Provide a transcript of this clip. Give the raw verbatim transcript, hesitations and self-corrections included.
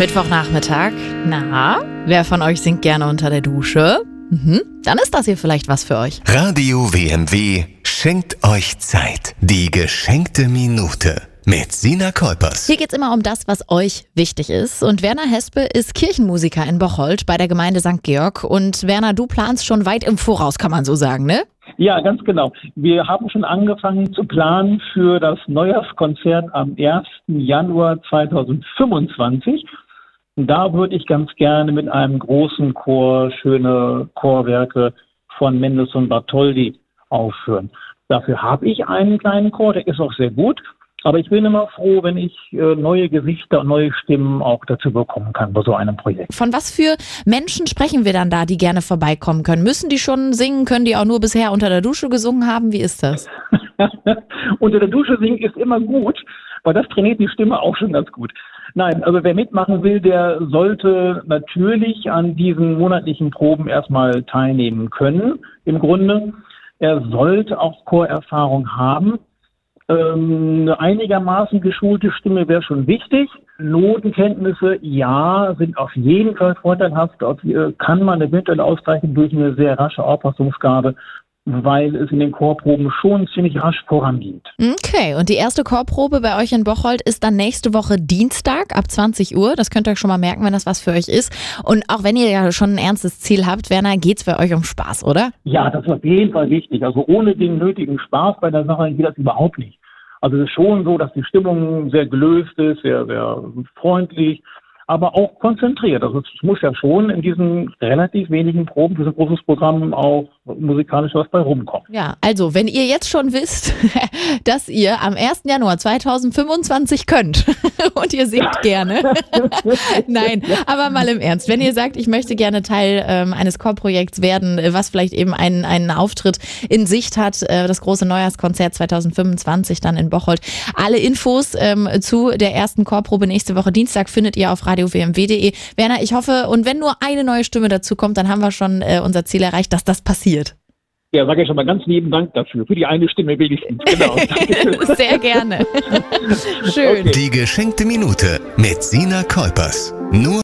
Mittwochnachmittag. Na, wer von euch singt gerne unter der Dusche? Mhm. Dann ist das hier vielleicht was für euch. Radio W M W schenkt euch Zeit. Die geschenkte Minute mit Sina Kolpers. Hier geht's immer um das, was euch wichtig ist. Und Werner Hespe ist Kirchenmusiker in Bocholt bei der Gemeinde Sankt Georg. Und Werner, du planst schon weit im Voraus, kann man so sagen, ne? Ja, ganz genau. Wir haben schon angefangen zu planen für das Neujahrskonzert am ersten Januar zweitausendfünfundzwanzig. Und da würde ich ganz gerne mit einem großen Chor schöne Chorwerke von Mendelssohn Bartholdy aufführen. Dafür habe ich einen kleinen Chor, der ist auch sehr gut. Aber ich bin immer froh, wenn ich äh, neue Gesichter und neue Stimmen auch dazu bekommen kann bei so einem Projekt. Von was für Menschen sprechen wir dann da, die gerne vorbeikommen können? Müssen die schon singen? Können die auch nur bisher unter der Dusche gesungen haben? Wie ist das? Unter der Dusche singen ist immer gut, weil das trainiert die Stimme auch schon ganz gut. Nein, also wer mitmachen will, der sollte natürlich an diesen monatlichen Proben erstmal teilnehmen können. Im Grunde, er sollte auch Chorerfahrung haben. Ähm, eine einigermaßen geschulte Stimme wäre schon wichtig. Notenkenntnisse, ja, sind auf jeden Fall vorteilhaft. Auf, äh, kann man eventuell ausgleichen durch eine sehr rasche Auffassungsgabe, weil es in den Chorproben schon ziemlich rasch vorangeht. Okay, und die erste Chorprobe bei euch in Bocholt ist dann nächste Woche Dienstag ab zwanzig Uhr. Das könnt ihr euch schon mal merken, wenn das was für euch ist. Und auch wenn ihr ja schon ein ernstes Ziel habt, Werner, geht's bei euch um Spaß, oder? Ja, das ist auf jeden Fall wichtig. Also ohne den nötigen Spaß bei der Sache geht das überhaupt nicht. Also es ist schon so, dass die Stimmung sehr gelöst ist, sehr, sehr freundlich, aber auch konzentriert. Also es muss ja schon in diesen relativ wenigen Proben für so ein großes Programm auch musikalisch was bei rumkommen. Ja, also wenn ihr jetzt schon wisst, dass ihr am ersten Januar zweitausendfünfundzwanzig könnt und ihr singt gerne. Nein, aber mal im Ernst. Wenn ihr sagt, ich möchte gerne Teil ähm, eines Chorprojekts werden, was vielleicht eben einen, einen Auftritt in Sicht hat, äh, das große Neujahrskonzert zweitausendfünfundzwanzig dann in Bocholt. Alle Infos ähm, zu der ersten Chorprobe nächste Woche Dienstag findet ihr auf radio w m w punkt de. Werner, ich hoffe, und wenn nur eine neue Stimme dazu kommt, dann haben wir schon äh, unser Ziel erreicht, dass das passiert. Ja, sage ich schon mal ganz lieben Dank dafür, für die eine Stimme wenigstens. Genau. Sehr gerne. Schön. Die geschenkte Minute mit Sina Kolpers. Nur